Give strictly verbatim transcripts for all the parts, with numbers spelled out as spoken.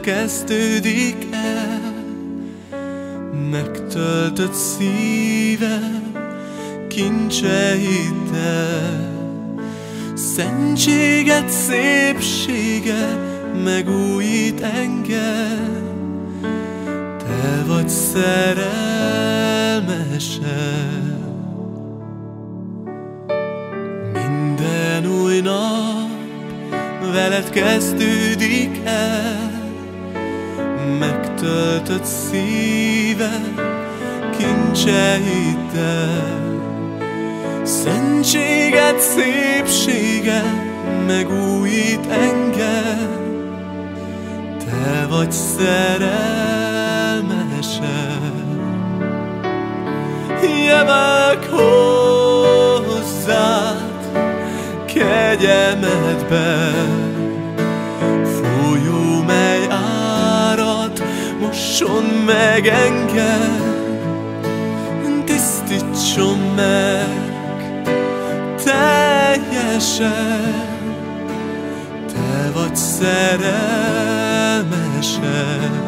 kezdődik el. Megtöltött szívem kincseiddel, szentséged, szépséged megújít engem. Te vagy szerelmesem. Minden új nap veled kezdődik el. Megtöltött szívem kincseiddel, szentséged, szépséged megújít engem. Te vagy szerelmesem. Jövök hozzád kegyelmedben, folyó, mely árad, mosson meg engem, tisztítson meg teljesen. Te vagy szerelmesem.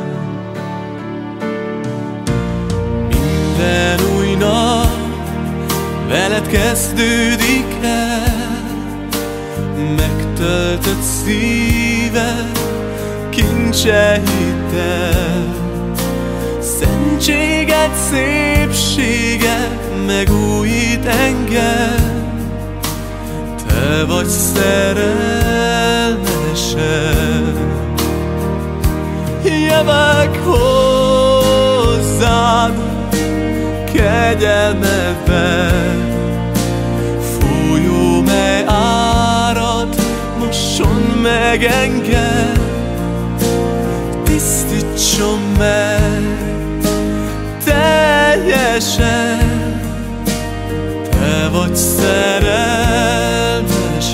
Minden új nap veled kezdődik el. Megtöltött szívem kincseiddel, szentséged, szépséged megújít engem. Te vagy szerelmesem. Jövök hozzád kegyelmedben, folyó, mely árad, mosson meg engem, tisztítson meg teljesen. Te vagy szerelmesem.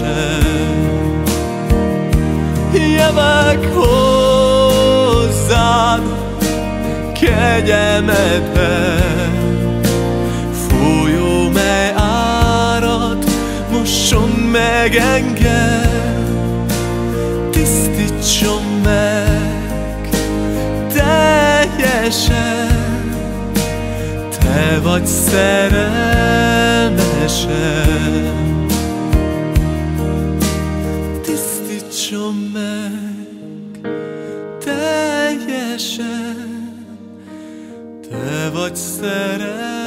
Jövök hozzád kegyelmedben, folyó, mely árad, mosson meg engem, tisztítson meg teljesen. Te vagy szerelmesem. Tisztítson meg teljesen. Te vagy szerelmesem.